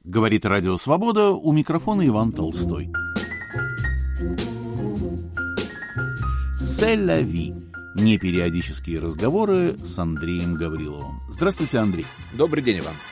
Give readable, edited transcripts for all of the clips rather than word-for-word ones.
Говорит Радио Свобода, у микрофона Иван Толстой. «C'est la vie» – непериодические разговоры с Андреем Гавриловым. Здравствуйте, Андрей. Добрый день, Иван.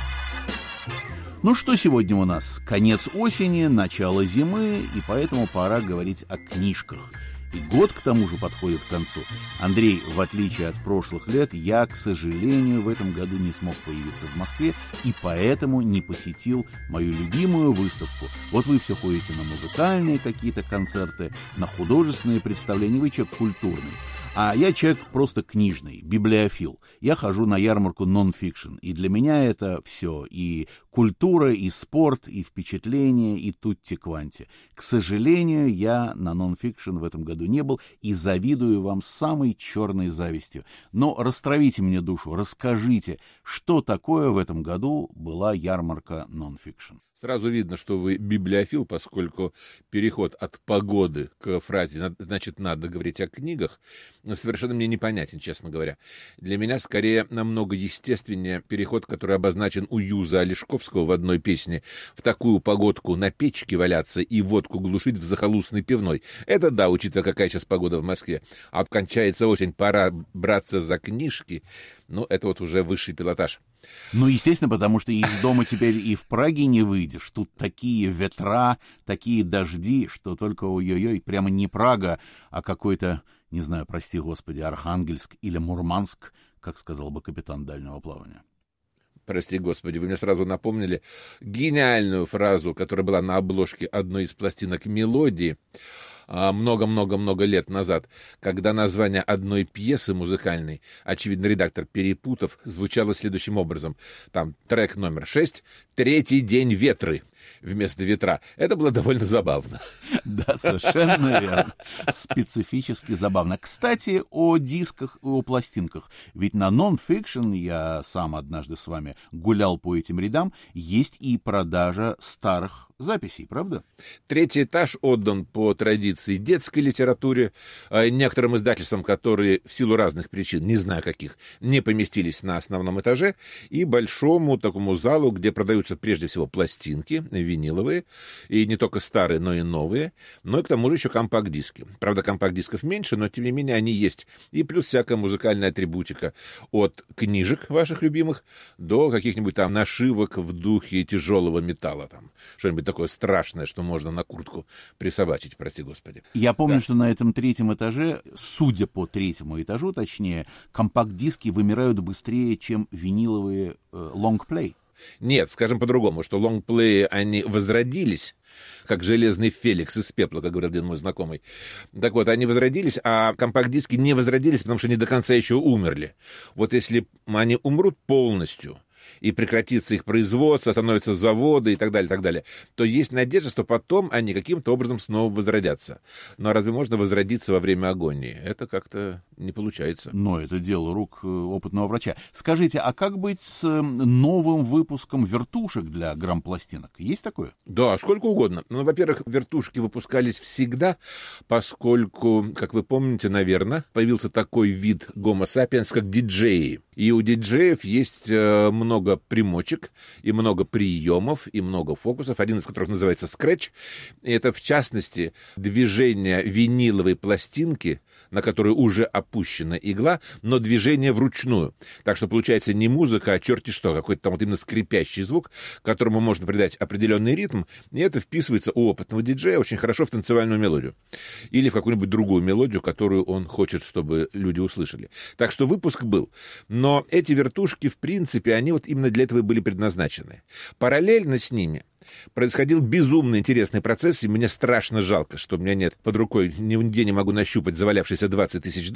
Ну что сегодня у нас? Конец осени, начало зимы, и поэтому пора говорить о книжках. И год к тому же подходит к концу. Андрей, в отличие от прошлых лет, я, к сожалению, в этом году не смог появиться в Москве, и поэтому не посетил мою любимую выставку. Вот вы все ходите на музыкальные какие-то концерты, на художественные представления, вы человек культурный. А я человек просто книжный, библиофил. Я хожу на ярмарку нон-фикшн, и для меня это все. И культура, и спорт, и впечатление, и тутти-кванти. К сожалению, я на нон-фикшн в этом году не был, и завидую вам самой черной завистью. Но растравите мне душу, расскажите, что такое в этом году была ярмарка нон-фикшн. Сразу видно, что вы библиофил, поскольку переход от погоды к фразе «значит, надо говорить о книгах» совершенно мне непонятен, честно говоря. Для меня, скорее, намного естественнее переход, который обозначен у Юза Олешковского в одной песне: «В такую погодку на печке валяться и водку глушить в захолустной пивной». Это да, учитывая, какая сейчас погода в Москве. А кончается осень, пора браться за книжки. Ну, это вот уже высший пилотаж. Ну, естественно, потому что из дома теперь и в Праге не выйдешь. Тут такие ветра, такие дожди, что только ой-ой-ой, прямо не Прага, а какой-то, не знаю, прости господи, Архангельск или Мурманск, как сказал бы капитан дальнего плавания. Прости господи, вы мне сразу напомнили гениальную фразу, которая была на обложке одной из пластинок «Мелодии» много-много-много лет назад, когда название одной пьесы музыкальной, очевидно, редактор перепутав, звучало следующим образом. Там трек номер 6 «Третий день ветры» вместо ветра. Это было довольно забавно. Да, совершенно верно. Специфически забавно. Кстати, о дисках и о пластинках. Ведь на нон-фикшн, я сам однажды с вами гулял по этим рядам, есть и продажа старых записей, правда? Третий этаж отдан по традиции детской литературе, некоторым издательствам, которые в силу разных причин, не знаю каких, не поместились на основном этаже, и большому такому залу, где продаются прежде всего пластинки, виниловые, и не только старые, но и новые, но и к тому же еще компакт-диски. Правда, компакт-дисков меньше, но тем не менее они есть. И плюс всякая музыкальная атрибутика от книжек ваших любимых до каких-нибудь там нашивок в духе тяжелого металла, там что-нибудь такое страшное, что можно на куртку присобачить, прости господи. Я помню, что на этом третьем этаже, судя по третьему этажу, точнее, компакт-диски вымирают быстрее, чем виниловые лонгплей. Нет, скажем по-другому, что лонгплеи, они возродились, как железный Феликс из пепла, как говорил один мой знакомый. Так вот, они возродились, а компакт-диски не возродились, потому что они до конца еще умерли. Вот если они умрут полностью, и прекратится их производство, становятся заводы и так далее, то есть надежда, что потом они каким-то образом снова возродятся. Но разве можно возродиться во время агонии? Это как-то не получается. Но это дело рук опытного врача. Скажите, а как быть с новым выпуском вертушек для грампластинок? Есть такое? Да, сколько угодно. Ну, во-первых, вертушки выпускались всегда, поскольку, как вы помните, наверное, появился такой вид Homo sapiens, как диджеи. И у диджеев есть много примочек, и много приемов, и много фокусов, один из которых называется скретч. И это, в частности, движение виниловой пластинки, на которой уже опущена игла, но движение вручную. Так что получается не музыка, а черти что, какой-то там вот именно скрипящий звук, которому можно придать определенный ритм, и это вписывается у опытного диджея очень хорошо в танцевальную мелодию. Или в какую-нибудь другую мелодию, которую он хочет, чтобы люди услышали. Так что выпуск был. Но эти вертушки, в принципе, они вот именно для этого и были предназначены. Параллельно с ними происходил безумно интересный процесс, и мне страшно жалко, что у меня нет под рукой, нигде не могу нащупать завалявшиеся $20 тысяч.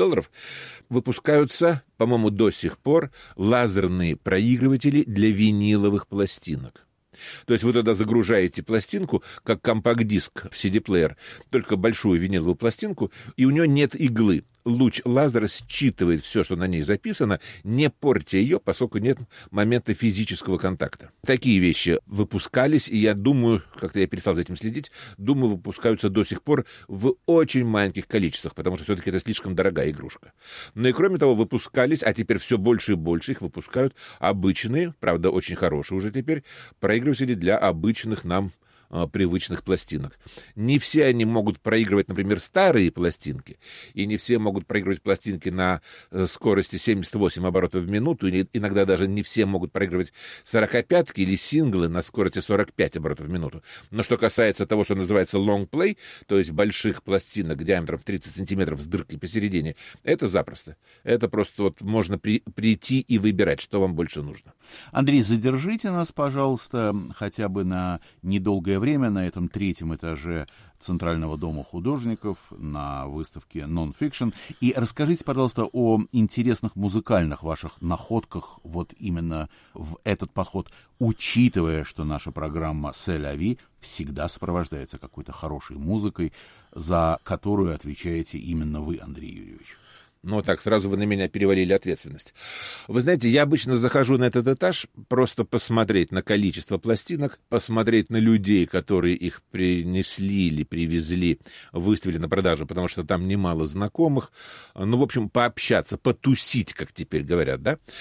Выпускаются, по-моему, до сих пор лазерные проигрыватели для виниловых пластинок. То есть вы туда загружаете пластинку, как компакт-диск в CD-плеер, только большую виниловую пластинку, и у нее нет иглы. луч лазера считывает все, что на ней записано, не портя ее, поскольку нет момента физического контакта. Такие вещи выпускались, и я думаю, как-то я перестал за этим следить, думаю, выпускаются до сих пор в очень маленьких количествах, потому что все-таки это слишком дорогая игрушка. Но и кроме того, выпускались, а теперь все больше и больше их выпускают обычные, правда, очень хорошие уже теперь, проигрыватели для обычных нам привычных пластинок. Не все они могут проигрывать, например, старые пластинки, и не все могут проигрывать пластинки на скорости 78 оборотов в минуту, и иногда даже не все могут проигрывать 45-ки или синглы на скорости 45 оборотов в минуту. Но что касается того, что называется long play, то есть больших пластинок диаметром в 30 сантиметров с дыркой посередине, это запросто. Это просто вот можно прийти и выбирать, что вам больше нужно. Андрей, задержите нас, пожалуйста, хотя бы на недолгое время на этом 3-м этаже Центрального дома художников на выставке Non-Fiction. И расскажите, пожалуйста, о интересных музыкальных ваших находках вот именно в этот поход, учитывая, что наша программа «C'est la vie» всегда сопровождается какой-то хорошей музыкой, за которую отвечаете именно вы, Андрей Юрьевич. Ну, так, сразу вы на меня перевалили ответственность. Вы знаете, я обычно захожу на этот этаж просто посмотреть на количество пластинок, посмотреть на людей, которые их принесли или привезли, выставили на продажу, потому что там немало знакомых. Ну, в общем, пообщаться, потусить, как теперь говорят,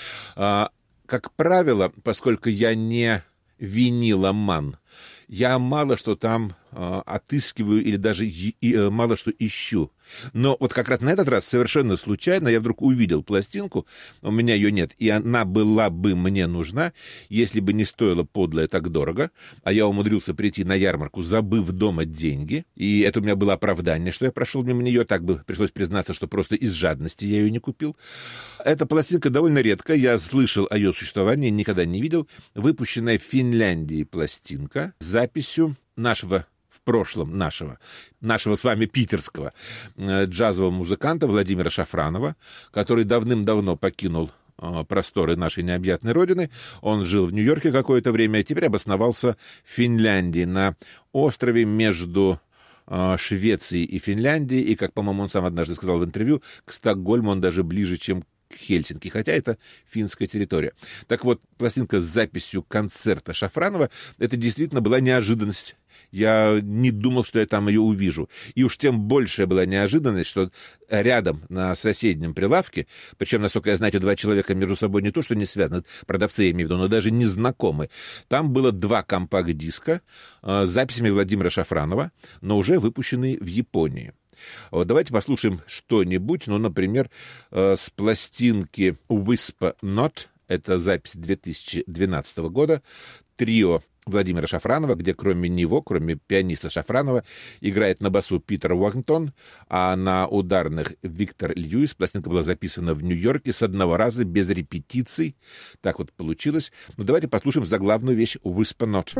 да? Как правило, поскольку я не виниломан, я мало что там отыскиваю или даже мало что ищу. Но вот как раз на этот раз совершенно случайно я вдруг увидел пластинку, у меня ее нет, и она была бы мне нужна, если бы не стоила подлое так дорого, а я умудрился прийти на ярмарку, забыв дома деньги, и это у меня было оправдание, что я прошел мимо нее, так бы пришлось признаться, что просто из жадности я ее не купил. Эта пластинка довольно редкая, я слышал о ее существовании, никогда не видел, выпущенная в Финляндии пластинка с записью нашего с вами питерского джазового музыканта Владимира Шафранова, который давным-давно покинул просторы нашей необъятной родины. Он жил в Нью-Йорке какое-то время, а теперь обосновался в Финляндии, на острове между Швецией и Финляндией, и, как, по-моему, он сам однажды сказал в интервью, к Стокгольму он даже ближе, чем к Хельсинки, хотя это финская территория. Так вот, пластинка с записью концерта Шафранова, это действительно была неожиданность. Я не думал, что я там ее увижу. И уж тем большая была неожиданность, что рядом на соседнем прилавке, причем, насколько я знаю, эти два человека между собой не то, что не связаны, продавцы, я имею в виду, но даже не знакомы. Там было 2 компакт-диска с записями Владимира Шафранова, но уже выпущенные в Японии. Вот давайте послушаем что-нибудь, ну, например, с пластинки Whisper Not, это запись 2012 года, трио Владимира Шафранова, где кроме него, кроме пианиста Шафранова, играет на басу Питер Уоррингтон, а на ударных Виктор Льюис. Пластинка была записана в Нью-Йорке с одного раза, без репетиций. Так вот получилось. Ну, давайте послушаем заглавную вещь Whisper Not.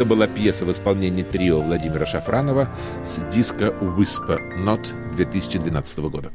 Это была пьеса в исполнении трио Владимира Шафранова с диска Whisper Not 2012 года.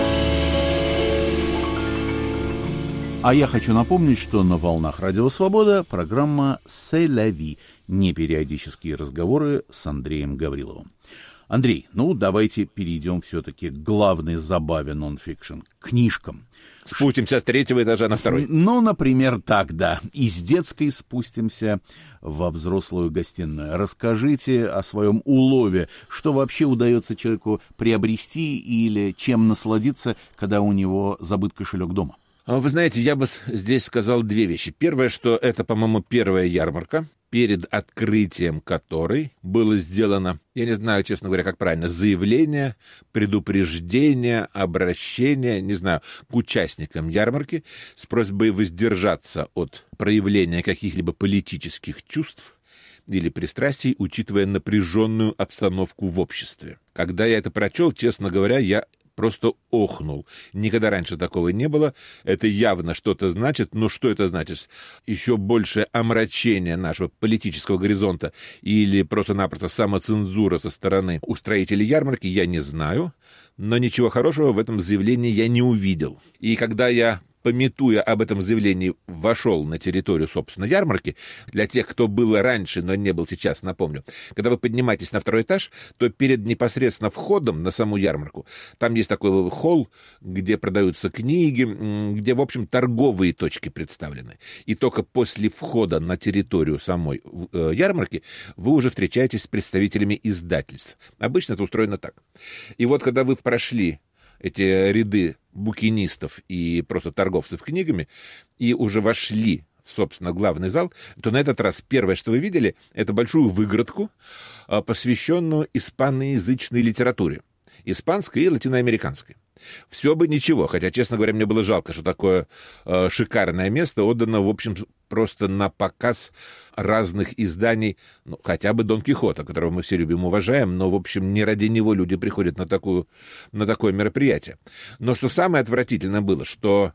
А я хочу напомнить, что на волнах Радио Свобода программа «C'est la vie» — непериодические разговоры с Андреем Гавриловым. Андрей, давайте перейдем все-таки к главной забаве нон-фикшн — книжкам. Спустимся с 3-го этажа на 2-й. Например, так, да. Из детской спустимся во взрослую гостиную. Расскажите о своем улове. Что вообще удается человеку приобрести или чем насладиться, когда у него забыт кошелек дома? Вы знаете, я бы здесь сказал 2 вещи. Первое, что это, по-моему, первая ярмарка, перед открытием которой было сделано, я не знаю, честно говоря, как правильно, заявление, предупреждение, обращение, не знаю, к участникам ярмарки с просьбой воздержаться от проявления каких-либо политических чувств или пристрастий, учитывая напряженную обстановку в обществе. Когда я это прочел, честно говоря, я просто охнул. Никогда раньше такого не было. Это явно что-то значит. Но что это значит? Еще большее омрачение нашего политического горизонта или просто-напросто самоцензура со стороны устроителей ярмарки, я не знаю. Но ничего хорошего в этом заявлении я не увидел. И когда я, памятуя об этом заявлении, вошел на территорию, собственно, ярмарки, для тех, кто был раньше, но не был сейчас, напомню, когда вы поднимаетесь на 2-й этаж, то перед непосредственно входом на саму ярмарку, там есть такой холл, где продаются книги, где, в общем, торговые точки представлены. И только после входа на территорию самой ярмарки вы уже встречаетесь с представителями издательств. Обычно это устроено так. И вот, когда вы прошли эти ряды букинистов и просто торговцев книгами, и уже вошли в, собственно, главный зал, то на этот раз первое, что вы видели, это большую выгородку, посвященную испаноязычной литературе, испанской и латиноамериканской. Все бы ничего, хотя, честно говоря, мне было жалко, что такое шикарное место отдано, в общем, просто на показ разных изданий, хотя бы Дон Кихота, которого мы все любим и уважаем, но, в общем, не ради него люди приходят на такое мероприятие. Но что самое отвратительное было, что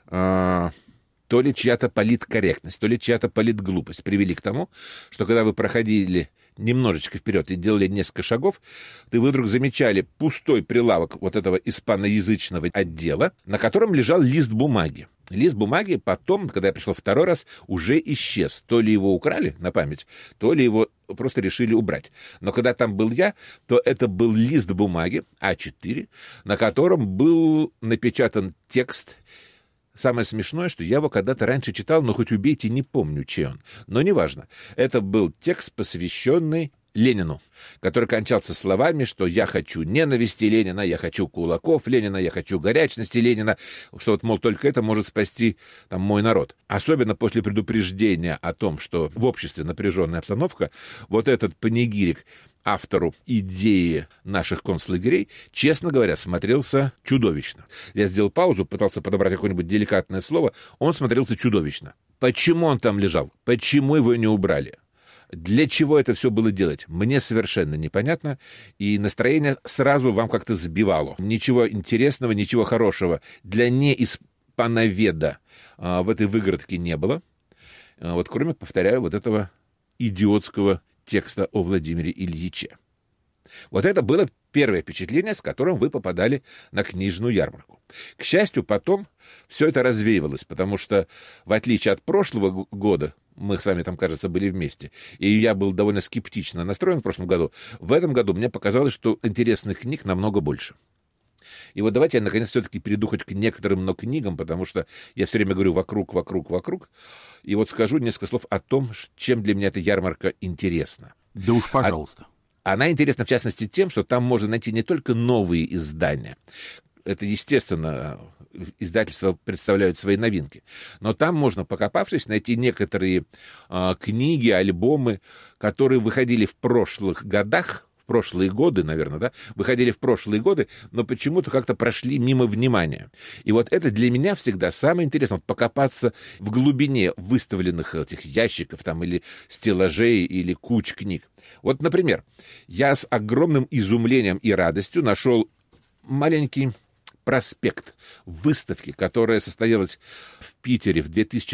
то ли чья-то политкорректность, то ли чья-то политглупость привели к тому, что когда вы проходили немножечко вперед и делали несколько шагов, вы вдруг замечали пустой прилавок вот этого испаноязычного отдела, на котором лежал лист бумаги. Лист бумаги потом, когда я пришел 2-й раз, уже исчез. То ли его украли на память, то ли его просто решили убрать. Но когда там был я, то это был лист бумаги А4, на котором был напечатан текст. Самое смешное, что я его когда-то раньше читал, но хоть убейте, не помню, чей он. Но неважно. Это был текст, посвященный Ленину, который кончался словами, что я хочу ненависти Ленина, я хочу кулаков Ленина, я хочу горячности Ленина, что вот, мол, только это может спасти там мой народ. Особенно после предупреждения о том, что в обществе напряженная обстановка, вот этот панигирик автору идеи наших концлагерей, честно говоря, смотрелся чудовищно. Я сделал паузу, пытался подобрать какое-нибудь деликатное слово, он смотрелся чудовищно. Почему он там лежал? Почему его не убрали? Для чего это все было делать? Мне совершенно непонятно, и настроение сразу вам как-то сбивало. Ничего интересного, ничего хорошего для неиспановеда в этой выгородке не было. Вот кроме, повторяю, вот этого идиотского текста о Владимире Ильиче. Вот это было первое впечатление, с которым вы попадали на книжную ярмарку. К счастью, потом все это развеивалось, потому что, в отличие от прошлого года, мы с вами там, кажется, были вместе, и я был довольно скептично настроен в прошлом году, в этом году мне показалось, что интересных книг намного больше. И вот давайте я, наконец, все-таки перейду хоть к некоторым, но книгам, потому что я все время говорю вокруг. И вот скажу несколько слов о том, чем для меня эта ярмарка интересна. Да уж, пожалуйста. Она интересна, в частности, тем, что там можно найти не только новые издания. Это, естественно, издательства представляют свои новинки. Но там можно, покопавшись, найти некоторые книги, альбомы, которые выходили в прошлых годах, в прошлые годы, наверное, да, выходили в прошлые годы, но почему-то как-то прошли мимо внимания. И вот это для меня всегда самое интересное, покопаться в глубине выставленных этих ящиков там, или стеллажей, или куч книг. Вот, например, я с огромным изумлением и радостью нашел маленький проспект выставки, которая состоялась в Питере в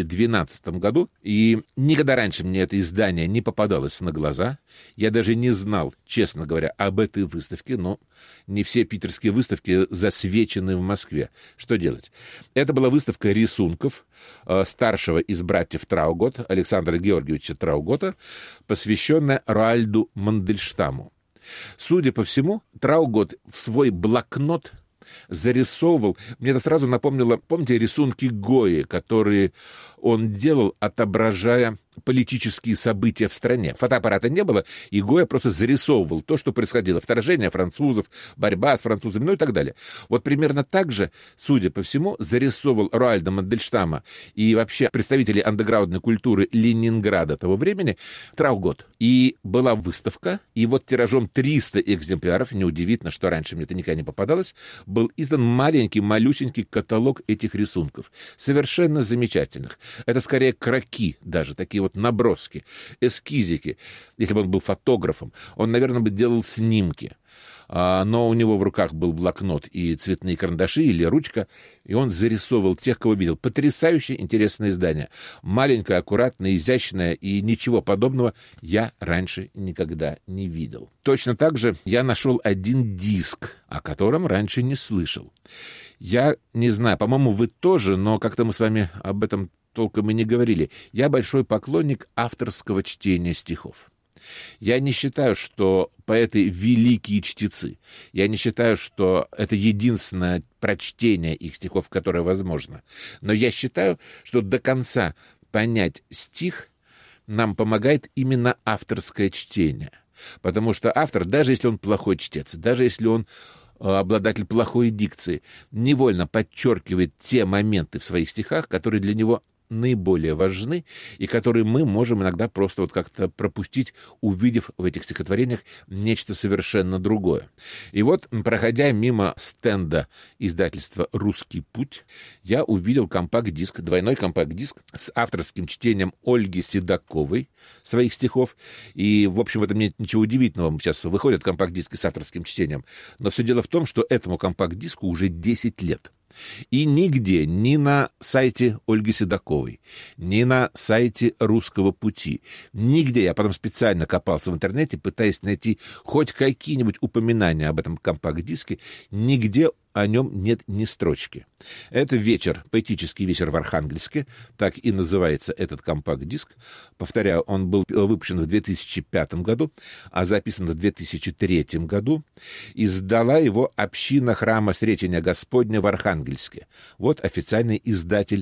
2012 году, и никогда раньше мне это издание не попадалось на глаза. Я даже не знал, честно говоря, об этой выставке, но не все питерские выставки засвечены в Москве. Что делать? Это была выставка рисунков старшего из братьев Траугот, Александра Георгиевича Траугота, посвященная Роальду Мандельштаму. Судя по всему, Траугот в свой блокнот зарисовывал, мне это сразу напомнило, помните, рисунки Гойи, которые он делал, отображая политические события в стране. Фотоаппарата не было, и Гойя просто зарисовывал то, что происходило. Вторжение французов, борьба с французами, ну и так далее. Вот примерно так же, судя по всему, зарисовывал Роальда Мандельштама и вообще представители андеграундной культуры Ленинграда того времени Траугот. И была выставка, и вот тиражом 300 экземпляров, неудивительно, что раньше мне это никогда не попадалось, был издан маленький, малюсенький каталог этих рисунков. Совершенно замечательных. Это скорее кроки даже, такие вот наброски, эскизики. Если бы он был фотографом, он, наверное, бы делал снимки. Но у него в руках был блокнот и цветные карандаши или ручка, и он зарисовывал тех, кого видел. Потрясающе интересное издание. Маленькое, аккуратное, изящное, и ничего подобного я раньше никогда не видел. Точно так же я нашел один диск, о котором раньше не слышал. Я не знаю, по-моему, вы тоже, но как-то мы с вами об этом толком и не говорили. Я большой поклонник авторского чтения стихов. Я не считаю, что поэты великие чтецы. Я не считаю, что это единственное прочтение их стихов, которое возможно. Но я считаю, что до конца понять стих нам помогает именно авторское чтение. Потому что автор, даже если он плохой чтец, даже если он обладатель плохой дикции, невольно подчеркивает те моменты в своих стихах, которые для него наиболее важны и которые мы можем иногда просто вот как-то пропустить, увидев в этих стихотворениях нечто совершенно другое. И вот, проходя мимо стенда издательства «Русский путь», я увидел компакт-диск, двойной компакт-диск с авторским чтением Ольги Седоковой своих стихов. И, в общем, в этом нет ничего удивительного. Сейчас выходят компакт-диски с авторским чтением. Но все дело в том, что этому компакт-диску уже 10 лет. И нигде, ни на сайте Ольги Седоковой, ни на сайте «Русского пути», нигде, я потом специально копался в интернете, пытаясь найти хоть какие-нибудь упоминания об этом компакт-диске, нигде о нем нет ни строчки. Это вечер, поэтический вечер в Архангельске, так и называется этот компакт-диск. Повторяю, он был выпущен в 2005 году, а записан в 2003 году. Издала его община храма Сретения Господня в Архангельске. Вот официальный издатель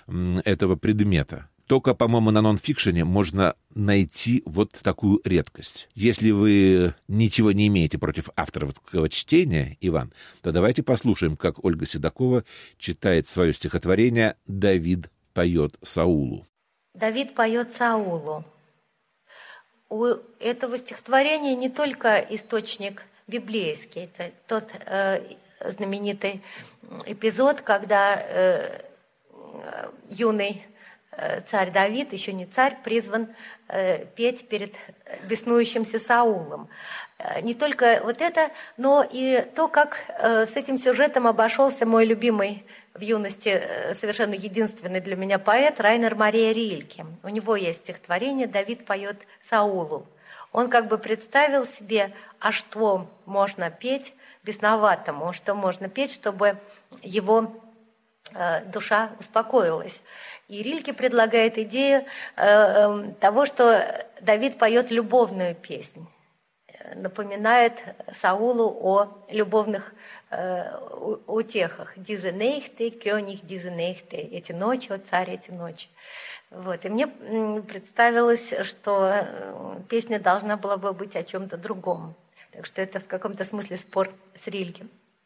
этого предмета. Только, по-моему, на нонфикшене можно найти вот такую редкость. Если вы ничего не имеете против авторского чтения, Иван, то давайте послушаем, как Ольга Седокова читает свое стихотворение «Давид поет Саулу». Давид поет Саулу. У этого стихотворения не только источник библейский, это тот знаменитый эпизод, когда юный царь Давид, еще не царь, призван петь перед беснующимся Саулом. Не только вот это, но и то, как с этим сюжетом обошелся мой любимый в юности, совершенно единственный для меня поэт Райнер Мария Рильке. У него есть стихотворение «Давид поет Саулу». Он как бы представил себе, а что можно петь бесноватому, что можно петь, чтобы его душа успокоилась. И Рильке предлагает идею того, что Давид поет любовную песнь, напоминает Саулу о любовных утехах. «Diese Nächte, König, diese Nächte», эти ночи, о царь, эти ночи. Вот. И мне представилось, что песня должна была бы быть о чем-то другом. Так что это в каком-то смысле спор с Рильке.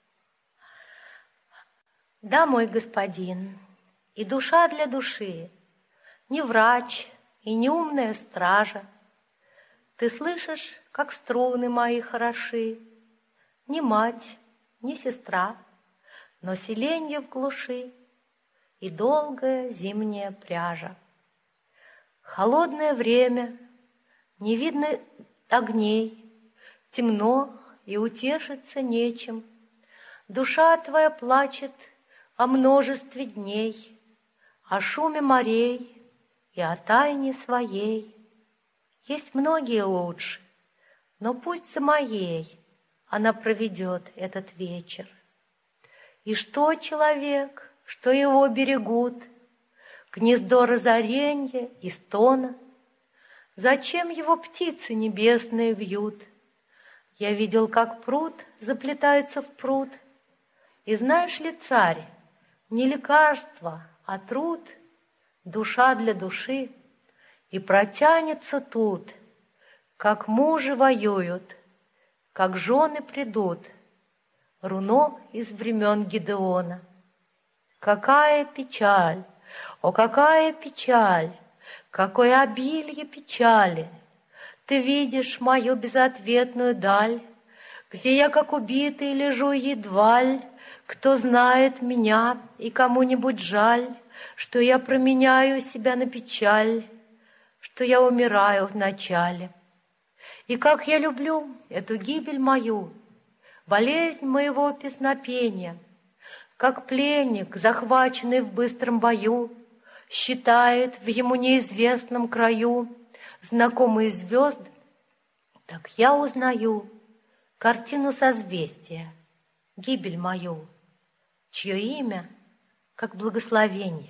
Да, мой господин, и душа для души, не врач и не умная стража. Ты слышишь, как струны мои хороши, ни мать, ни сестра, но селенье в глуши и долгая зимняя пряжа. Холодное время, не видно огней, темно и утешиться нечем. Душа твоя плачет о множестве дней, о шуме морей и о тайне своей. Есть многие лучше, но пусть за моей она проведет этот вечер. И что человек, что его берегут, гнездо разоренья и стона? Зачем его птицы небесные вьют? Я видел, как пруд заплетается в пруд. И знаешь ли, царь, не лекарство, а труд, душа для души, и протянется тут, как мужи воюют, как жены придут, руно из времен Гидеона. Какая печаль, о, какая печаль, какое обилие печали! Ты видишь мою безответную даль, где я, как убитый, лежу едва ль. Кто знает меня и кому-нибудь жаль, что я променяю себя на печаль, что я умираю вначале. И как я люблю эту гибель мою, болезнь моего песнопения, как пленник, захваченный в быстром бою, считает в ему неизвестном краю знакомые звезды, так я узнаю картину созвездия, гибель мою, чье имя как благословение.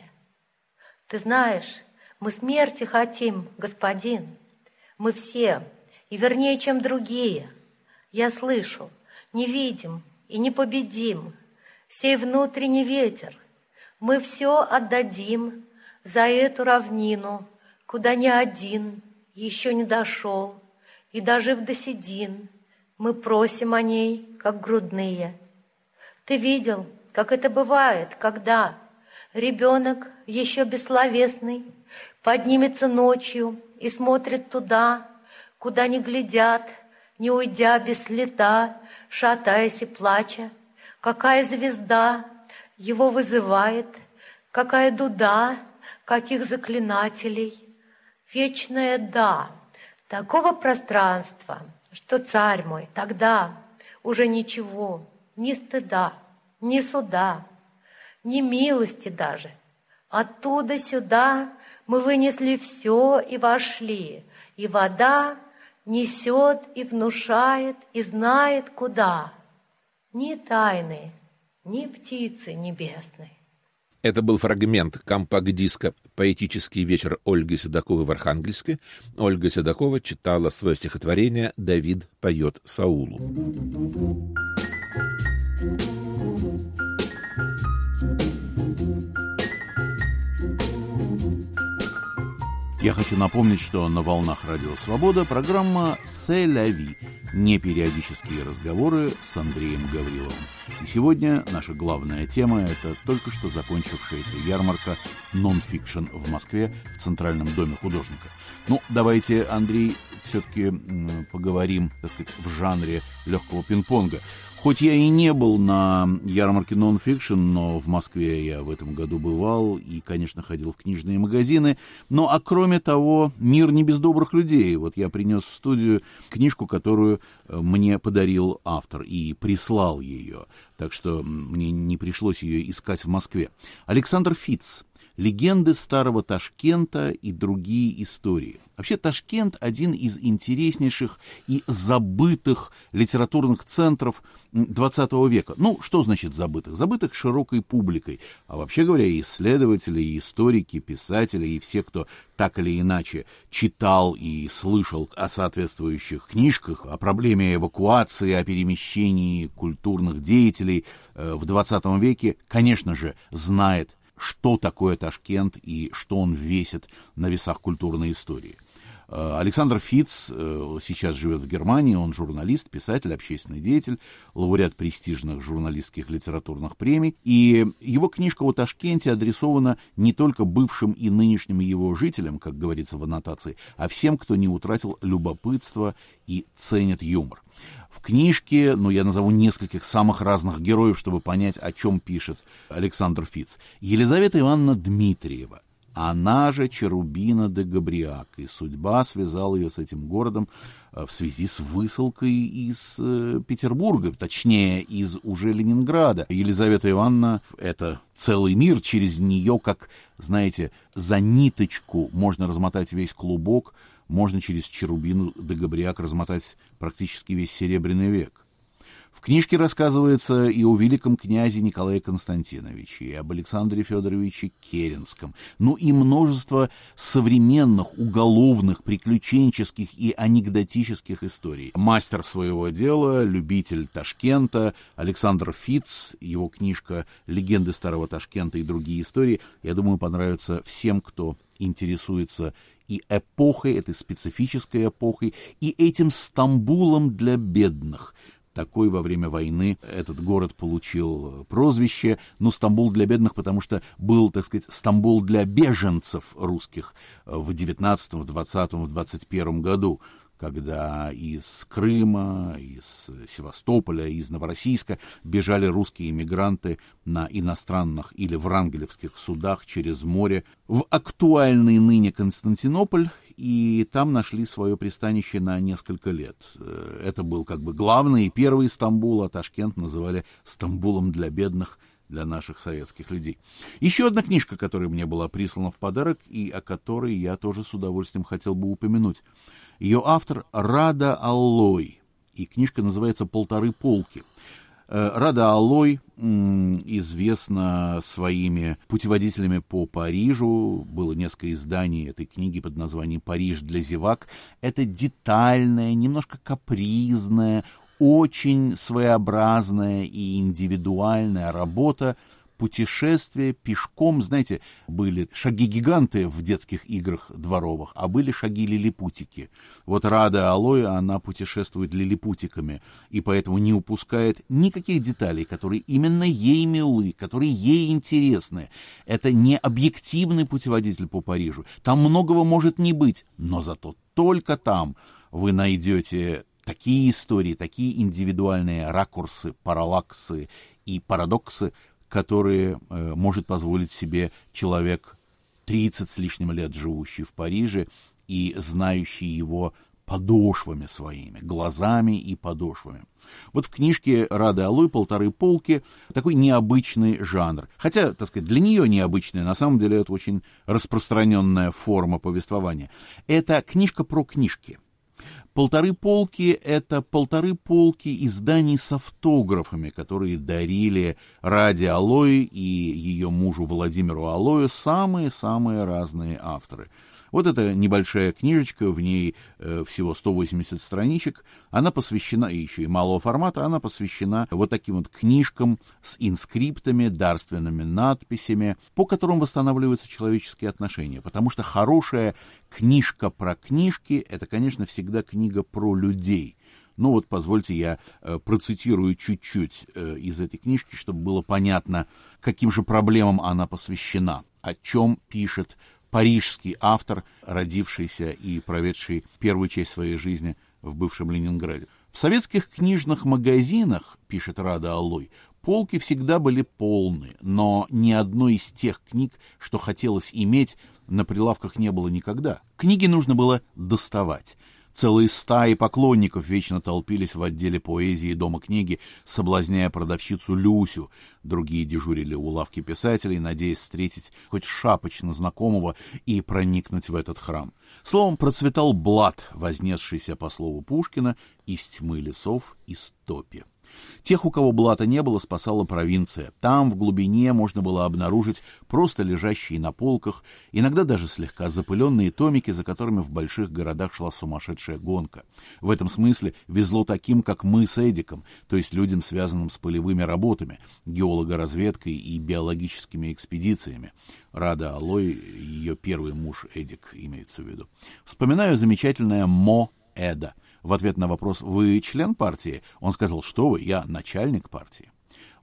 Ты знаешь, мы смерти хотим, господин, мы все, и вернее, чем другие. Я слышу, не видим и не победим сей внутренний ветер. Мы все отдадим за эту равнину, куда ни один еще не дошел, и дожив до седин, мы просим о ней, как грудные. Ты видел, как это бывает, когда ребенок, еще бессловесный, поднимется ночью и смотрит туда, куда не глядят, не уйдя без следа, шатаясь и плача. Какая звезда его вызывает, какая дуда, каких заклинателей. Вечное «да» такого пространства, что царь мой тогда уже ничего, ни стыда, ни суда, ни милости даже. Оттуда сюда мы вынесли все и вошли, и вода несет и внушает, и знает куда. Ни тайны, ни птицы небесной. Это был фрагмент компакт-диска «Поэтический вечер» Ольги Седоковой в Архангельске. Ольга Седокова читала свое стихотворение «Давид поет Саулу». Я хочу напомнить, что на волнах Радио Свобода программа «C'est la vie» – непериодические разговоры с Андреем Гавриловым. И сегодня наша главная тема – это только что закончившаяся ярмарка «Нон-фикшн» в Москве в Центральном доме художника. Ну, давайте, Андрей, все-таки поговорим, так сказать, в жанре легкого пинг-понга. Хоть я и не был на ярмарке «Нон-фикшн», но в Москве я в этом году бывал и, конечно, ходил в книжные магазины. Ну, а кроме того, мир не без добрых людей. Вот я принес в студию книжку, которую мне подарил автор и прислал ее. Так что мне не пришлось ее искать в Москве. Александр Фиц. «Легенды старого Ташкента и другие истории». Вообще, Ташкент – один из интереснейших и забытых литературных центров XX века. Ну, что значит забытых? Забытых широкой публикой. А вообще говоря, и исследователи, и историки, писатели, и все, кто так или иначе читал и слышал о соответствующих книжках, о проблеме эвакуации, о перемещении культурных деятелей в XX веке, конечно же, знает, что такое Ташкент и что он весит на весах культурной истории. Александр Фиц сейчас живет в Германии, он журналист, писатель, общественный деятель, лауреат престижных журналистских литературных премий. И его книжка о Ташкенте адресована не только бывшим и нынешним его жителям, как говорится в аннотации, а всем, кто не утратил любопытства и ценит юмор. В книжке, я назову нескольких самых разных героев, чтобы понять, о чем пишет Александр Фиц. Елизавета Ивановна Дмитриева, Она же Черубина де Габриак, и судьба связала ее с этим городом в связи с высылкой из Петербурга, точнее, из уже Ленинграда. Елизавета Ивановна — это целый мир, через нее, как, знаете, за ниточку можно размотать весь клубок, можно через Черубину де Габриак размотать практически весь Серебряный век. В книжке рассказывается и о великом князе Николае Константиновиче, и об Александре Федоровиче Керенском, ну и множество современных уголовных, приключенческих и анекдотических историй. Мастер своего дела, любитель Ташкента, Александр Фиц, его книжка «Легенды старого Ташкента» и другие истории, я думаю, понравится всем, кто интересуется и эпохой, этой специфической эпохой, и этим Стамбулом для бедных. Такой во время войны этот город получил прозвище, но Стамбул для бедных, потому что был, так сказать, Стамбул для беженцев русских в 19-м, в 20-м, в 21-м году, когда из Крыма, из Севастополя, из Новороссийска бежали русские эмигранты на иностранных или врангелевских судах через море в актуальный ныне Константинополь, и там нашли свое пристанище на несколько лет. Это был как бы главный и первый Стамбул, а Ташкент называли Стамбулом для бедных, для наших советских людей. Еще одна книжка, которая мне была прислана в подарок, и о которой я тоже с удовольствием хотел бы упомянуть. Ее автор Рада Аллой, и книжка называется «Полторы полки». Рада Аллой известна своими путеводителями по Парижу. Было несколько изданий этой книги под названием «Париж для зевак». Это детальная, немножко капризная, очень своеобразная и индивидуальная работа, путешествие пешком. Знаете, были шаги-гиганты в детских играх дворовых, а были шаги-лилипутики. Вот Рада Аллой, она путешествует лилипутиками, и поэтому не упускает никаких деталей, которые именно ей милы, которые ей интересны. Это не объективный путеводитель по Парижу. Там многого может не быть, но зато только там вы найдете такие истории, такие индивидуальные ракурсы, параллаксы и парадоксы, которые может позволить себе человек 30 с лишним лет, живущий в Париже и знающий его подошвами своими, глазами и подошвами. Вот в книжке Рады Аллой «Полторы полки» такой необычный жанр. Хотя, так сказать, для нее необычный, на самом деле это очень распространенная форма повествования. Это книжка про книжки. «Полторы полки» — это 1,5 полки изданий с автографами, которые дарили Раде Аллой и ее мужу Владимиру Аллою самые-самые разные авторы. Вот эта небольшая книжечка, в ней всего 180 страничек, она посвящена, и еще и малого формата, она посвящена вот таким вот книжкам с инскриптами, дарственными надписями, по которым восстанавливаются человеческие отношения. Потому что хорошая книжка про книжки — это, конечно, всегда книга про людей. Ну вот, позвольте, я процитирую чуть-чуть из этой книжки, чтобы было понятно, каким же проблемам она посвящена, о чем пишет парижский автор, родившийся и проведший первую часть своей жизни в бывшем Ленинграде. В советских книжных магазинах, пишет Рада Аллой, полки всегда были полны, но ни одной из тех книг, что хотелось иметь, на прилавках не было никогда. Книги нужно было доставать. Целые стаи поклонников вечно толпились в отделе поэзии Дома книги, соблазняя продавщицу Люсю. Другие дежурили у лавки писателей, надеясь встретить хоть шапочно знакомого и проникнуть в этот храм. Словом, процветал блат, вознесшийся, по слову Пушкина, из тьмы лесов и стопи. Тех, у кого блата не было, спасала провинция. Там, в глубине, можно было обнаружить просто лежащие на полках, иногда даже слегка запыленные томики, за которыми в больших городах шла сумасшедшая гонка. В этом смысле везло таким, как мы с Эдиком, то есть людям, связанным с полевыми работами, геологоразведкой и биологическими экспедициями. Рада Аллой, ее первый муж Эдик, имеется в виду. Вспоминаю замечательное «Мо Эда». В ответ на вопрос «Вы член партии?» он сказал: «Что вы, я начальник партии».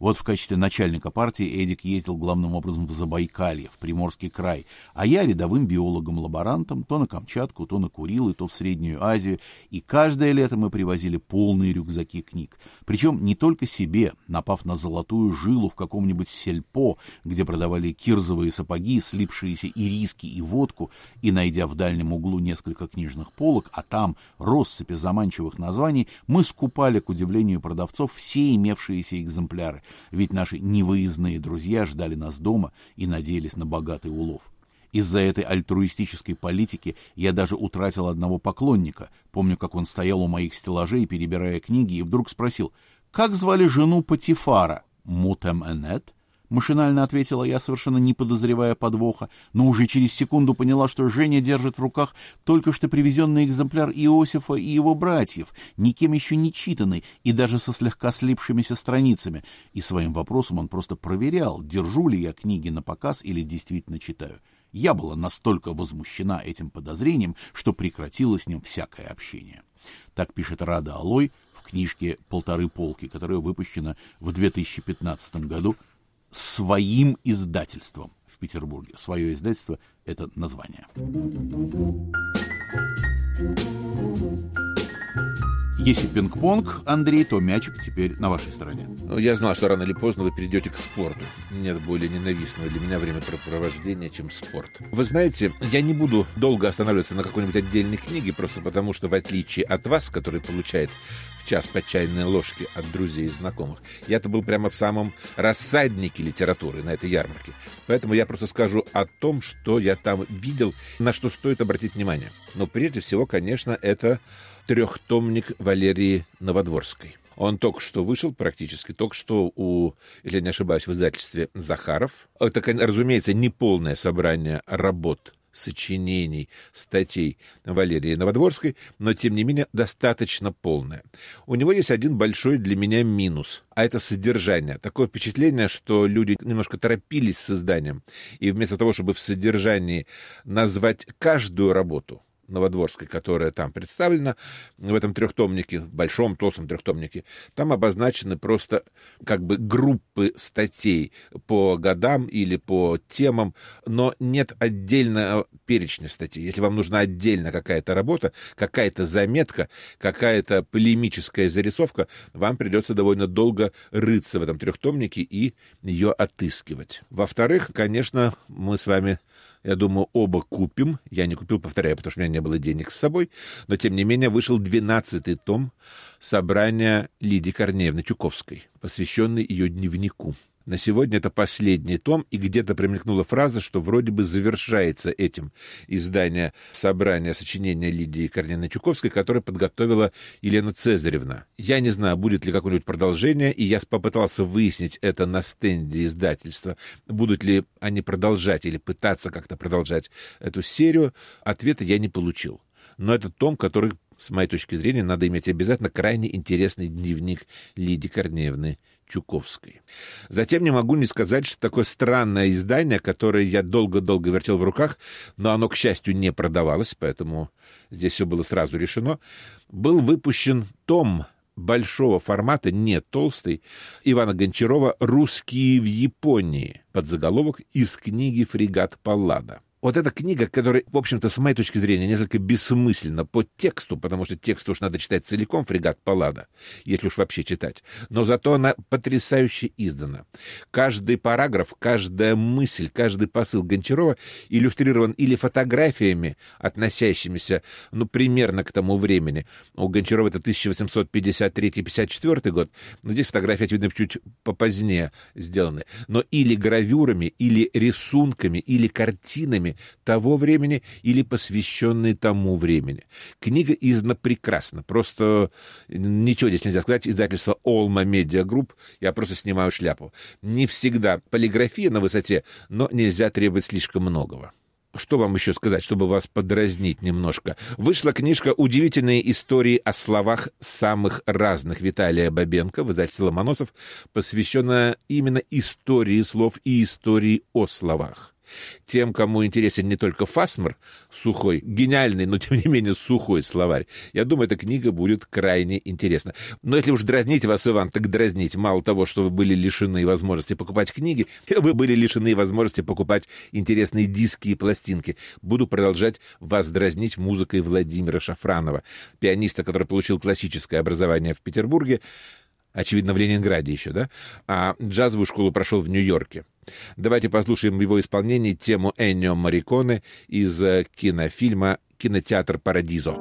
Вот в качестве начальника партии Эдик ездил главным образом в Забайкалье, в Приморский край, а я рядовым биологом-лаборантом то на Камчатку, то на Курилы, то в Среднюю Азию, и каждое лето мы привозили полные рюкзаки книг. Причем не только себе, напав на золотую жилу в каком-нибудь сельпо, где продавали кирзовые сапоги, слипшиеся ириски и водку, и найдя в дальнем углу несколько книжных полок, а там россыпи заманчивых названий, мы скупали, к удивлению продавцов, все имевшиеся экземпляры, ведь наши невыездные друзья ждали нас дома и надеялись на богатый улов. Из-за этой альтруистической политики я даже утратил одного поклонника. Помню, как он стоял у моих стеллажей, перебирая книги, и вдруг спросил: «Как звали жену Патифара?» «Мутем-энет», машинально ответила я, совершенно не подозревая подвоха, но уже через секунду поняла, что Женя держит в руках только что привезенный экземпляр Иосифа и его братьев, никем еще не читанный и даже со слегка слипшимися страницами, и своим вопросом он просто проверял, держу ли я книги на показ или действительно читаю. Я была настолько возмущена этим подозрением, что прекратила с ним всякое общение. Так пишет Рада Алой в книжке «Полторы полки», которая выпущена в 2015 году своим издательством в Петербурге. Свое издательство — это название. Если пинг-понг, Андрей, то мячик теперь на вашей стороне. Я знал, что рано или поздно вы перейдете к спорту. Нет более ненавистного для меня времяпрепровождения, чем спорт. Вы знаете, я не буду долго останавливаться на какой-нибудь отдельной книге, просто потому что, в отличие от вас, который получает в час по чайной ложке от друзей и знакомых, я-то был прямо в самом рассаднике литературы на этой ярмарке. Поэтому я просто скажу о том, что я там видел, на что стоит обратить внимание. Но прежде всего, конечно, это трехтомник Валерии Новодворской. Он только что вышел, практически только что если я не ошибаюсь, в издательстве «Захаров». Это, разумеется, не полное собрание работ, сочинений, статей Валерии Новодворской, но, тем не менее, достаточно полное. У него есть один большой для меня минус, а это содержание. Такое впечатление, что люди немножко торопились с изданием, и вместо того, чтобы в содержании назвать каждую работу Новодворской, которая там представлена в этом трехтомнике, в большом толстом трехтомнике, там обозначены просто как бы группы статей по годам или по темам, но нет отдельного перечня статей. Если вам нужна отдельно какая-то работа, какая-то заметка, какая-то полемическая зарисовка, вам придется довольно долго рыться в этом трехтомнике и ее отыскивать. Во-вторых, конечно, мы с вами, я думаю, оба купим. Я не купил, повторяю, потому что у меня не было денег с собой. Но, тем не менее, вышел 12-й том собрания Лидии Корнеевны Чуковской, посвященный ее дневнику. На сегодня это последний том, и где-то промелькнула фраза, что вроде бы завершается этим издание собрания сочинения Лидии Корнеевны Чуковской, которое подготовила Елена Цезаревна. Я не знаю, будет ли какое-нибудь продолжение, и я попытался выяснить это на стенде издательства, будут ли они продолжать или пытаться как-то продолжать эту серию. Ответа я не получил. Но это том, который, с моей точки зрения, надо иметь обязательно, крайне интересный дневник Лидии Корнеевны Чуковской. Затем не могу не сказать, что такое странное издание, которое я долго-долго вертел в руках, но оно, к счастью, не продавалось, поэтому здесь все было сразу решено. Был выпущен том большого формата, не толстый, Ивана Гончарова «Русские в Японии», подзаголовок из книги «Фрегат Паллада». Вот эта книга, которая, в общем-то, с моей точки зрения, несколько бессмысленна по тексту, потому что текст уж надо читать целиком, «Фрегат Паллада», если уж вообще читать. Но зато она потрясающе издана. Каждый параграф, каждая мысль, каждый посыл Гончарова иллюстрирован или фотографиями, относящимися, примерно к тому времени. У Гончарова это 1853-54 год, но здесь фотографии, очевидно, чуть попозднее сделаны. Но или гравюрами, или рисунками, или картинами того времени или посвященные тому времени. Книга издана прекрасно. Просто ничего здесь нельзя сказать. Издательство Олма Медиа Групп. Я просто снимаю шляпу. Не всегда полиграфия на высоте, но нельзя требовать слишком многого. Что вам еще сказать, чтобы вас подразнить немножко? Вышла книжка «Удивительные истории о словах самых разных» Виталия Бабенко в издательстве Ломоносов, посвященная именно истории слов и истории о словах. Тем, кому интересен не только Фасмер, сухой, гениальный, но тем не менее сухой словарь, я думаю, эта книга будет крайне интересна. Но если уж дразнить вас, Иван, так дразнить. Мало того, что вы были лишены возможности покупать книги, вы были лишены возможности покупать интересные диски и пластинки. Буду продолжать вас дразнить музыкой Владимира Шафранова, пианиста, который получил классическое образование в Петербурге, очевидно, в Ленинграде еще, да? А джазовую школу прошел в Нью-Йорке. Давайте послушаем в его исполнении тему Эннио Морриконе из кинофильма «Кинотеатр Парадизо».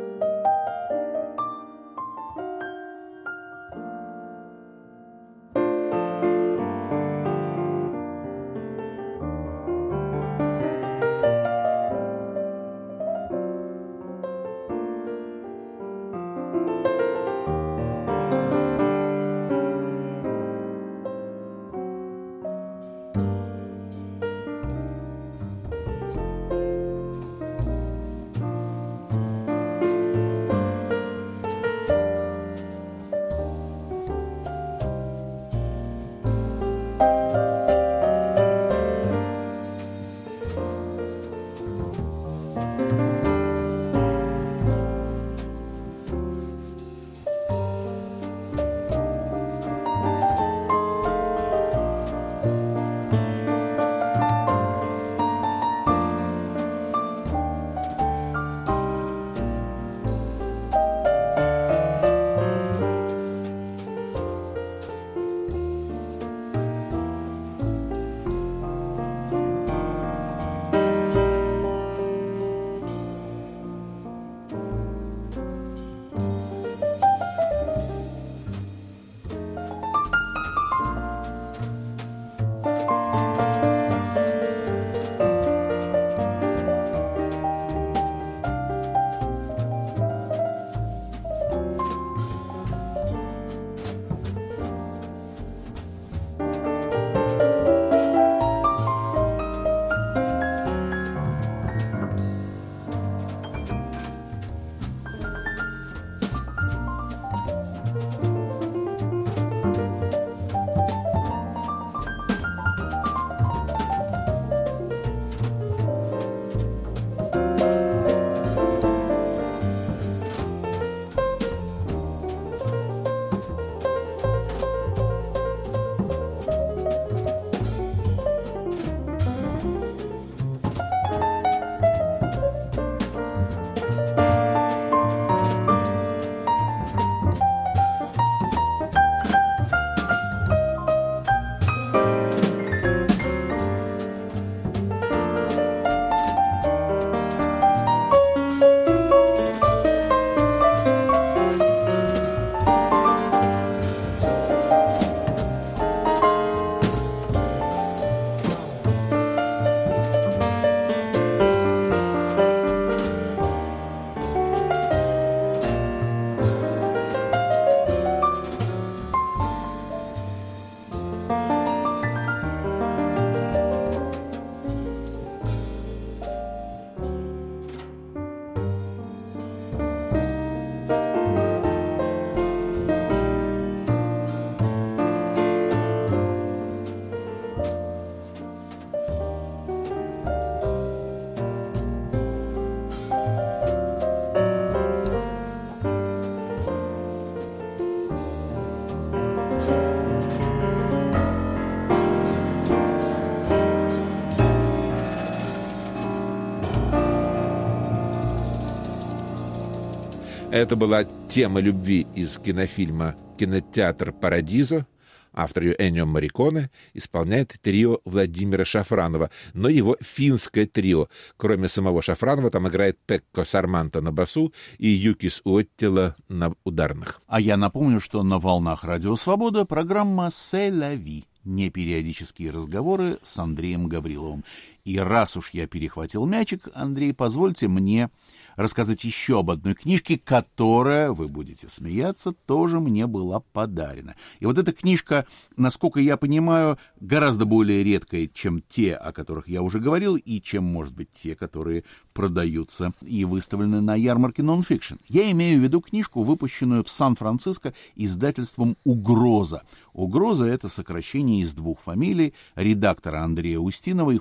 Это была тема любви из кинофильма «Кинотеатр Парадизо». Автор ее Эннио Морриконе исполняет трио Владимира Шафранова, но его финское трио. Кроме самого Шафранова там играет Пекко Сарманто на басу и Юкис Уоттила на ударных. А я напомню, что на волнах Радио Свобода программа «C'est la vie». Непериодические разговоры с Андреем Гавриловым. И раз уж я перехватил мячик, Андрей, позвольте мне рассказать еще об одной книжке, которая, вы будете смеяться, тоже мне была подарена. И вот эта книжка, насколько я понимаю, гораздо более редкая, чем те, о которых я уже говорил, и чем, может быть, те, которые продаются и выставлены на ярмарке нон-фикшн. Я имею в виду книжку, выпущенную в Сан-Франциско издательством «Угроза». «Угроза» — это сокращение из двух фамилий редактора Андрея Устинова и художника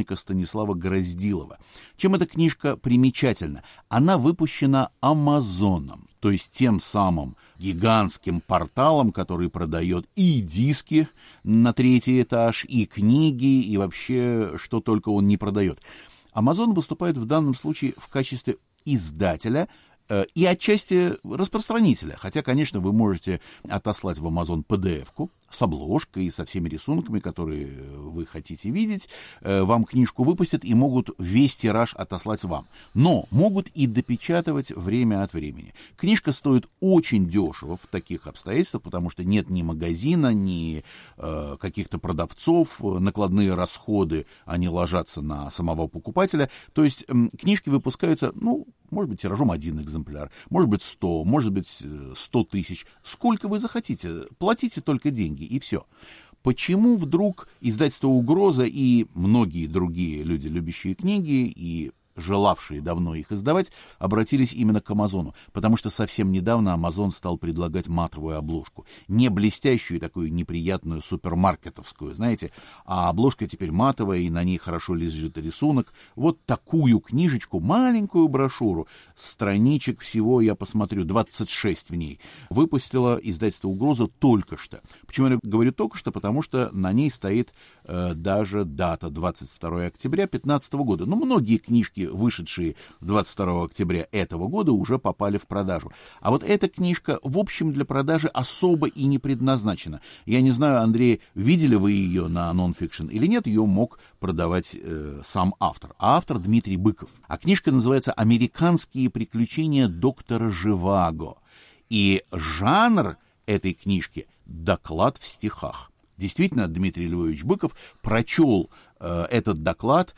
художника Станислава Гроздилова. Чем эта книжка примечательна? Она выпущена Амазоном, то есть тем самым гигантским порталом, который продает и диски на 3-й этаж, и книги, и вообще что только он не продает. Амазон выступает в данном случае в качестве издателя и отчасти распространителя. Хотя, конечно, вы можете отослать в Amazon PDF-ку с обложкой и со всеми рисунками, которые вы хотите видеть. Вам книжку выпустят и могут весь тираж отослать вам. Но могут и допечатывать время от времени. Книжка стоит очень дешево в таких обстоятельствах, потому что нет ни магазина, ни каких-то продавцов. Накладные расходы, они ложатся на самого покупателя. То есть книжки выпускаются, может быть, тиражом 1 экземпляр, может быть, 100, может быть, 100 тысяч. Сколько вы захотите, платите только деньги, и все. Почему вдруг издательство «Угроза» и многие другие люди, любящие книги и желавшие давно их издавать, обратились именно к Амазону? Потому что совсем недавно Амазон стал предлагать матовую обложку. Не блестящую, такую неприятную супермаркетовскую, знаете, а обложка теперь матовая, и на ней хорошо лежит рисунок. Вот такую книжечку, маленькую брошюру, страничек всего, я посмотрю, 26 в ней, выпустило издательство «Угроза» только что. Почему я говорю только что? Потому что на ней стоит даже дата 22 октября 2015 года. Но многие книжки, вышедшие 22 октября этого года, уже попали в продажу. А вот эта книжка, в общем, для продажи особо и не предназначена. Я не знаю, Андрей, видели вы ее на Nonfiction или нет, ее мог продавать сам автор. А автор Дмитрий Быков. А книжка называется «Американские приключения доктора Живаго». И жанр этой книжки — доклад в стихах. Действительно, Дмитрий Львович Быков прочел этот доклад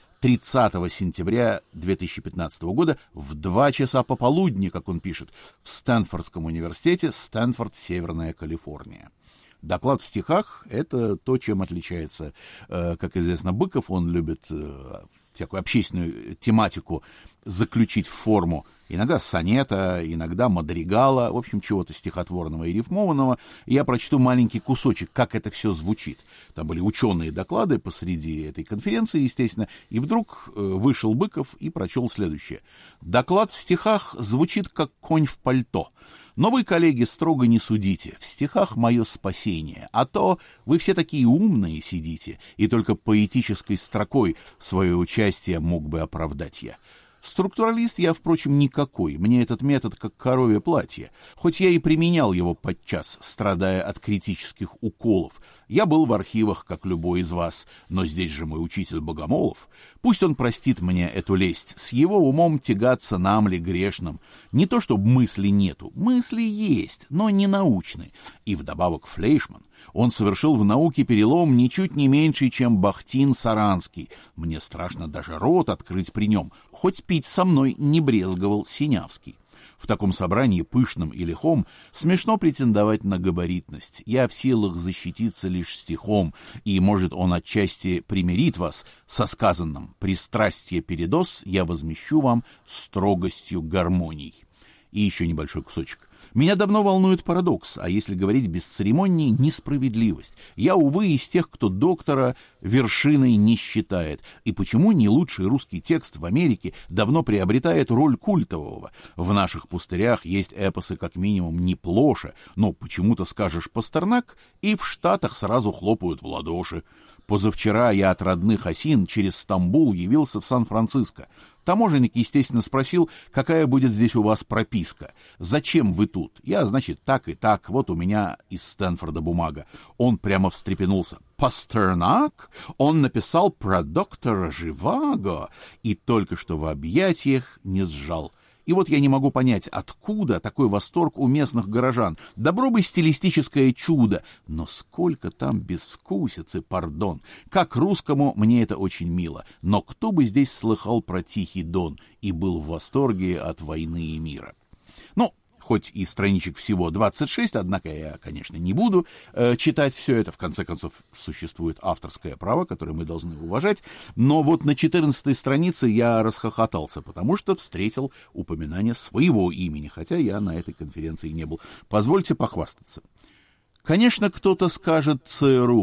30 сентября 2015 года в 2 часа пополудни, как он пишет, в Стэнфордском университете, Стэнфорд, Северная Калифорния. Доклад в стихах — это то, чем отличается, как известно, Быков. Он любит всякую общественную тематику заключить в форму иногда сонета, иногда мадригала, в общем, чего-то стихотворного и рифмованного. Я прочту маленький кусочек, как это все звучит. Там были ученые доклады посреди этой конференции, естественно, и вдруг вышел Быков и прочел следующее. «Доклад в стихах звучит, как конь в пальто. Но вы, коллеги, строго не судите. В стихах мое спасение. А то вы все такие умные сидите, и только поэтической строкой свое участие мог бы оправдать я. Структуралист я, впрочем, никакой. Мне этот метод как коровье платье. Хоть я и применял его подчас, страдая от критических уколов. Я был в архивах, как любой из вас, но здесь же мой учитель Богомолов. Пусть он простит мне эту лесть. С его умом тягаться нам ли грешным. Не то, чтобы мысли нету. Мысли есть, но не научны. И вдобавок Флейшман. Он совершил в науке перелом ничуть не меньший, чем Бахтин Саранский. Мне страшно даже рот открыть при нем. Хоть пить со мной не брезговал Синявский. В таком собрании, пышном и лихом, смешно претендовать на габаритность. Я в силах защититься лишь стихом, и, может, он отчасти примирит вас со сказанным. Пристрастие передоз я возмещу вам строгостью гармоний». И еще небольшой кусочек. Меня давно волнует парадокс, а если говорить без церемоний, несправедливость. Я, увы, из тех, кто доктора вершиной не считает. И почему не лучший русский текст в Америке давно приобретает роль культового? В наших пустырях есть эпосы как минимум не плоше, но почему-то скажешь Пастернак, и в Штатах сразу хлопают в ладоши. Позавчера я от родных осин через Стамбул явился в Сан-Франциско. Таможенник, естественно, спросил, какая будет здесь у вас прописка. Зачем вы тут? Я, значит, так и так, вот у меня из Стэнфорда бумага. Он прямо встрепенулся. Пастернак? Он написал про доктора Живаго и только что в объятиях не сжал. И вот я не могу понять, откуда такой восторг у местных горожан. Добро бы стилистическое чудо, но сколько там безвкусицы, пардон. Как русскому мне это очень мило, но кто бы здесь слыхал про Тихий Дон и был в восторге от войны и мира? Ну, хоть и страничек всего 26, однако я, конечно, не буду читать все это. В конце концов, существует авторское право, которое мы должны уважать. Но вот на 14 странице я расхохотался, потому что встретил упоминание своего имени, хотя я на этой конференции не был. Позвольте похвастаться. Конечно, кто-то скажет ЦРУ.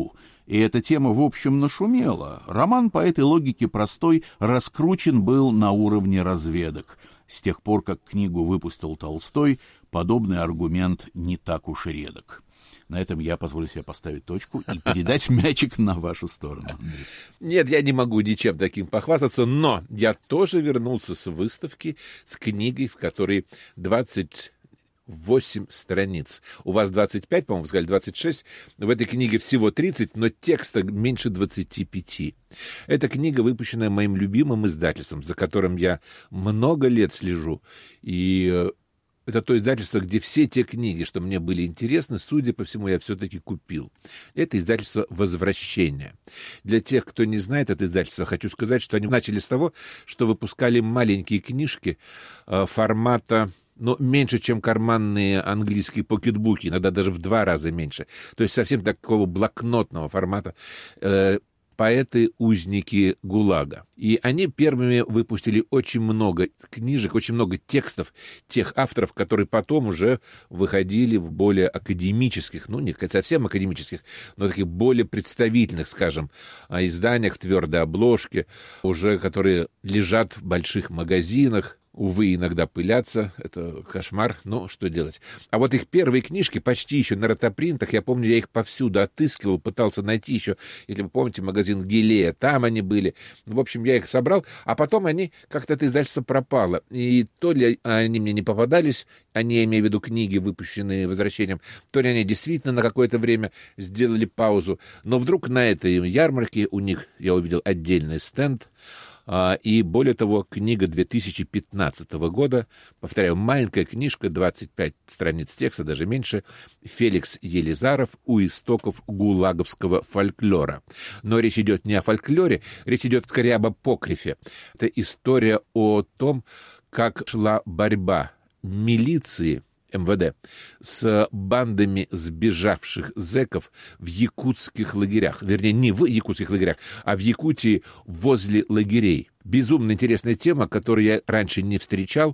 и эта тема в общем нашумела. Роман по этой логике простой раскручен был на уровне разведок. С тех пор, как книгу выпустил Толстой, подобный аргумент не так уж и редок. На этом я позволю себе поставить точку и передать мячик на вашу сторону, Андрей. Нет, я не могу ничем таким похвастаться, но я тоже вернулся с выставки с книгой, в которой 28 страниц. У вас 25, по-моему, вы сказали 26. В этой книге всего 30, но текста меньше 25. Эта книга, выпущенная моим любимым издательством, за которым я много лет слежу. И это то издательство, где все те книги, что мне были интересны, судя по всему, я все-таки купил. Это издательство «Возвращение». Для тех, кто не знает это издательство, хочу сказать, что они начали с того, что выпускали маленькие книжки формата, меньше, чем карманные английские покетбуки, иногда даже в 2 раза меньше. То есть совсем такого блокнотного формата. «Поэты-узники ГУЛАГа». И они первыми выпустили очень много книжек, очень много текстов тех авторов, которые потом уже выходили в более академических, не совсем академических, но таких более представительных, скажем, изданиях в твердой обложке, уже которые лежат в больших магазинах. Увы, иногда пылятся, это кошмар, но что делать. А вот их первые книжки почти еще на ротопринтах, я помню, я их повсюду отыскивал, пытался найти еще, если вы помните, магазин Гилея, там они были. В общем, я их собрал, а потом они, как-то это издательство пропало. И то ли они мне не попадались, я имею в виду книги, выпущенные «Возвращением», то ли они действительно на какое-то время сделали паузу. Но вдруг на этой ярмарке у них я увидел отдельный стенд. И, более того, книга 2015 года, повторяю, маленькая книжка, 25 страниц текста, даже меньше, Феликс Елизаров «У истоков гулаговского фольклора». Но речь идет не о фольклоре, речь идет скорее об апокрифе. Это история о том, как шла борьба милиции, МВД, с бандами сбежавших зэков в якутских лагерях. Вернее, не в якутских лагерях, а в Якутии возле лагерей. Безумно интересная тема, которую я раньше не встречал,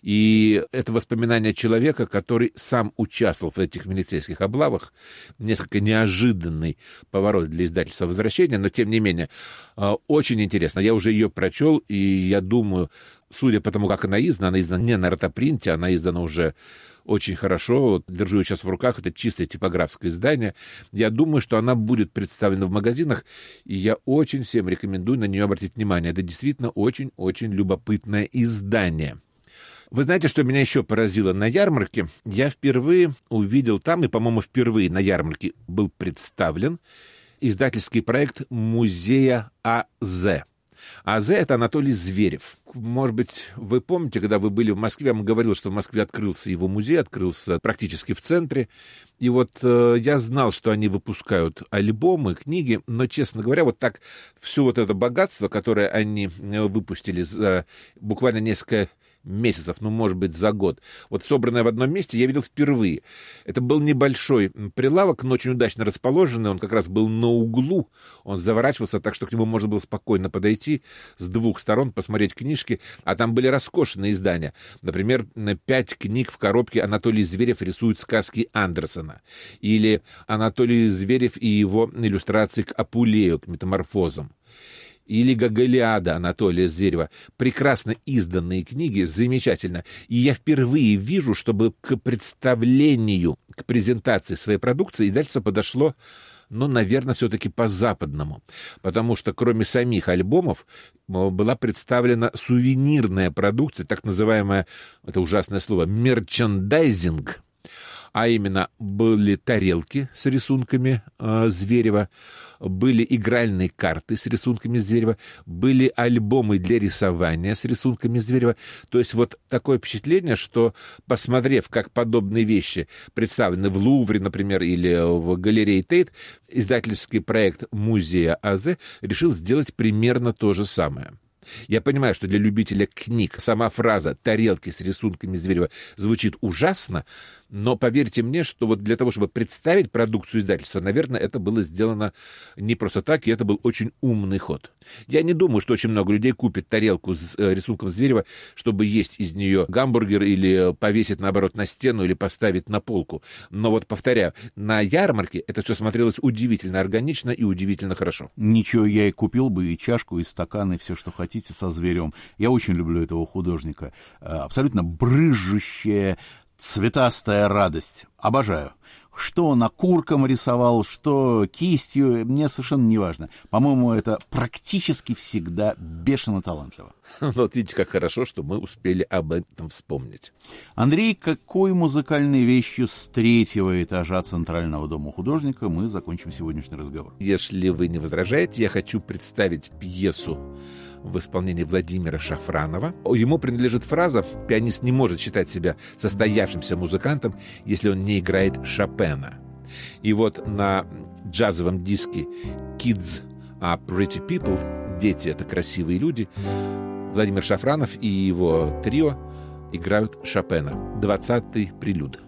и это воспоминание человека, который сам участвовал в этих милицейских облавах. Несколько неожиданный поворот для издательства «Возвращение», но, тем не менее, очень интересно. Я уже ее прочел, и я думаю, судя по тому, как она издана не на ротопринте, она издана уже очень хорошо. Держу ее сейчас в руках. Это чистое типографское издание. Я думаю, что она будет представлена в магазинах, и я очень всем рекомендую на нее обратить внимание. Это действительно очень-очень любопытное издание. Вы знаете, что меня еще поразило на ярмарке? Я впервые увидел там, и, по-моему, впервые на ярмарке был представлен издательский проект музея АЗ. АЗ — это Анатолий Зверев. Может быть, вы помните, когда вы были в Москве, я вам говорил, что в Москве открылся его музей, открылся практически в центре. И вот я знал, что они выпускают альбомы, книги, но, честно говоря, вот так все вот это богатство, которое они выпустили за буквально несколько месяцев, может быть, за год, вот собранное в одном месте, я видел впервые. Это был небольшой прилавок, но очень удачно расположенный, он как раз был на углу, он заворачивался так, что к нему можно было спокойно подойти с 2 сторон, посмотреть книжки, а там были роскошные издания. Например, 5 книг в коробке «Анатолий Зверев рисует сказки Андерсона», или «Анатолий Зверев и его иллюстрации к Апулею, к метаморфозам», или «Гоголиада» Анатолия Зверева. Прекрасно изданные книги, замечательно. И я впервые вижу, чтобы к представлению, к презентации своей продукции издательство подошло, наверное, все-таки по-западному. Потому что кроме самих альбомов была представлена сувенирная продукция, так называемая, это ужасное слово, мерчендайзинг. А именно, были тарелки с рисунками Зверева, были игральные карты с рисунками Зверева, были альбомы для рисования с рисунками Зверева. То есть вот такое впечатление, что, посмотрев, как подобные вещи представлены в Лувре, например, или в галерее Тейт, издательский проект музея АЗ решил сделать примерно то же самое. Я понимаю, что для любителя книг сама фраза «тарелки с рисунками Зверева» звучит ужасно, Но поверьте мне, что вот для того, чтобы представить продукцию издательства, наверное, это было сделано не просто так, и это был очень умный ход. Я не думаю, что очень много людей купит тарелку с рисунком Зверева, чтобы есть из нее гамбургер или повесить, наоборот, на стену или поставить на полку. Но вот, повторяю, на ярмарке это все смотрелось удивительно органично и удивительно хорошо. Ничего, я и купил бы и чашку, и стакан, и все, что хотите со Зверевым. Я очень люблю этого художника. Абсолютно брызжущая, цветастая радость. Обожаю. Что он окурком рисовал, что кистью, мне совершенно не важно. По-моему, это практически всегда бешено талантливо. Вот видите, как хорошо, что мы успели об этом вспомнить. Андрей, какой музыкальной вещью с 3-го этажа Центрального дома художника мы закончим сегодняшний разговор? Если вы не возражаете, я хочу представить пьесу в исполнении Владимира Шафранова. Ему принадлежит фраза: «Пианист не может считать себя состоявшимся музыкантом, если он не играет Шопена». И вот на джазовом диске «Kids are pretty people», «Дети — это красивые люди», Владимир Шафранов и его трио играют Шопена, 20-й прелюд.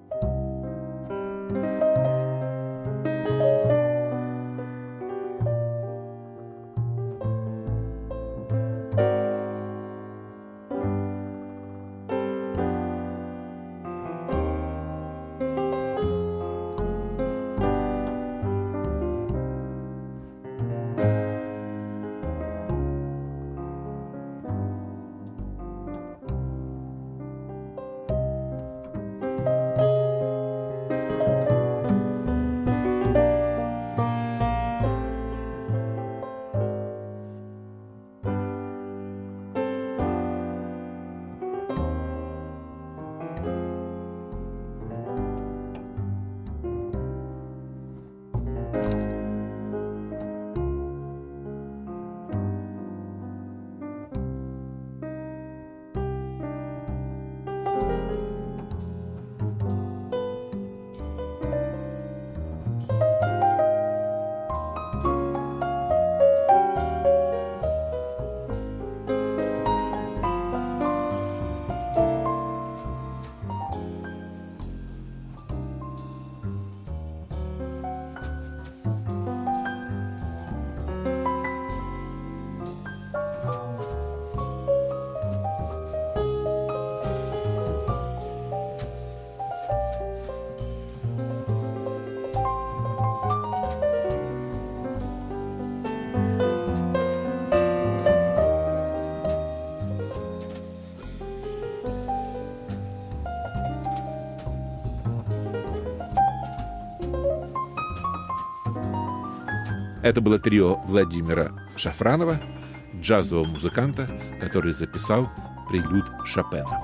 Это было трио Владимира Шафранова, джазового музыканта, который записал прелюд Шопена.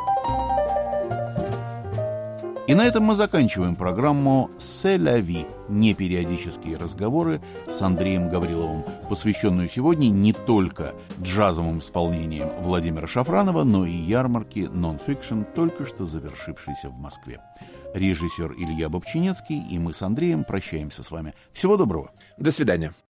И на этом мы заканчиваем программу «C'est la vie» – непериодические разговоры с Андреем Гавриловым, посвященную сегодня не только джазовым исполнениям Владимира Шафранова, но и ярмарке «Нон-фикшн», только что завершившейся в Москве. Режиссер Илья Бобчинецкий и мы с Андреем прощаемся с вами. Всего доброго. До свидания.